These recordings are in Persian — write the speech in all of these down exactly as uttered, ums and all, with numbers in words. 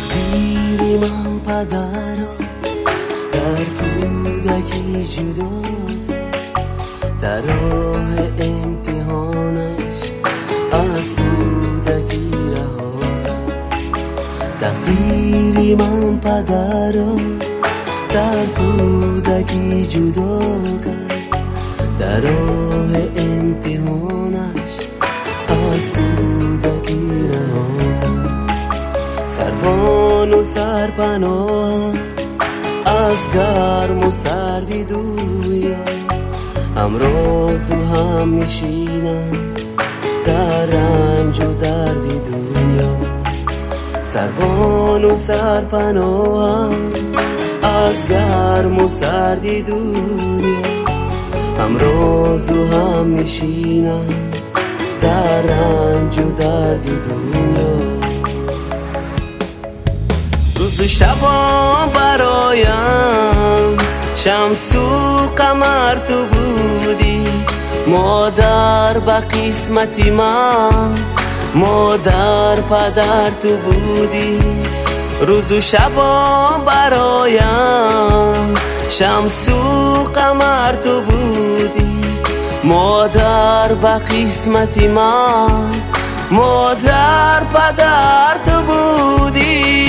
تقدیری من پدر را در کودکی جدا در راه امتحانش از کودکی رها کرد. تقدیری من پدر را در کودکی جدا کرد در راه امتحانش از کودکی رها کرد. سربان و سرپناه از گرم و سردی دویا همراز و هم نشینم در رنج و دردی دنیا. سربان و سرپناه از گرم و سردی دنیا همراز و هم نشینم در رنج و دردی دنیا. روز و شبام برایم شمس و قمر تو بودی، مادر به قسمتی من مادر پدر تو بودی. روز و شبام برایم شمس و قمر تو بودی، مادر به قسمتی من مادر پدر تو بودی.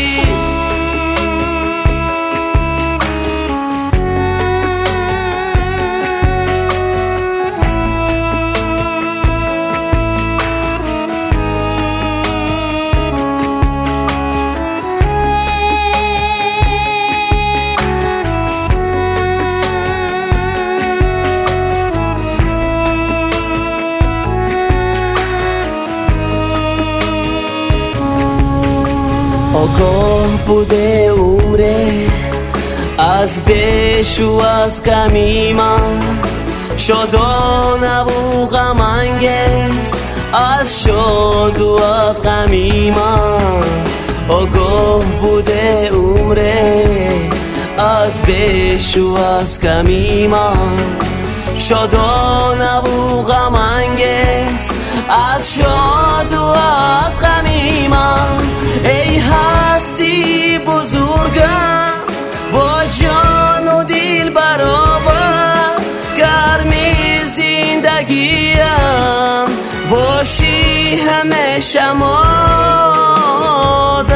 آگاه بوده عمره از بیش و از کمی من، شادانه و غم انگیز از شاد و از غمی من. آگاه بوده عمره از بیش و از کمی من، شادانه و غم انگیز از شاد و از غمی من. ای هستی بزرگم با جان و دل برابر، گرمی زندگیم باشی همیشه مادر.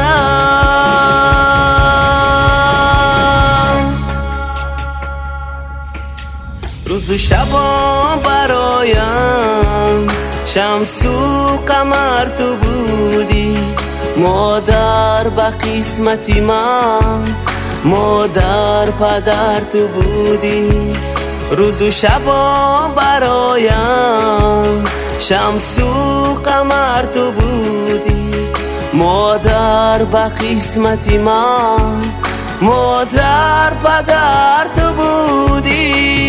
روز و شبام برایم شمس و قمر تو بودی، مادر به قسمتی من مادر پدر تو بودی. روز و شبام برایم شمس و قمر تو بودی، مادر به قسمتی من مادر پدر تو بودی.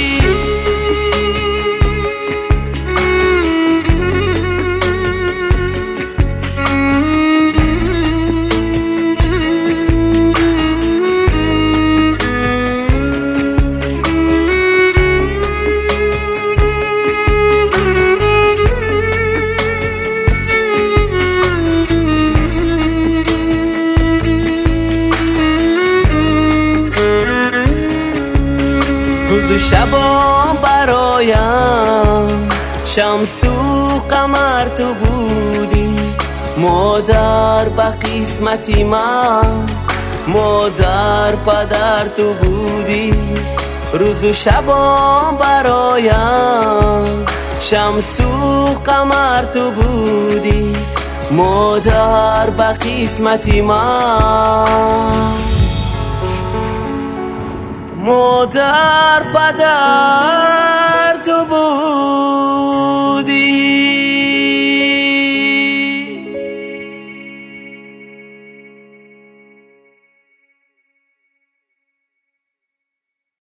روز و شبام برایم شمس و قمر تو بودی، مادر به قسمتی من مادر پدر تو بودی. روز و شبام برایم شمس و قمر تو بودی، مادر به قسمتی من مادر پدر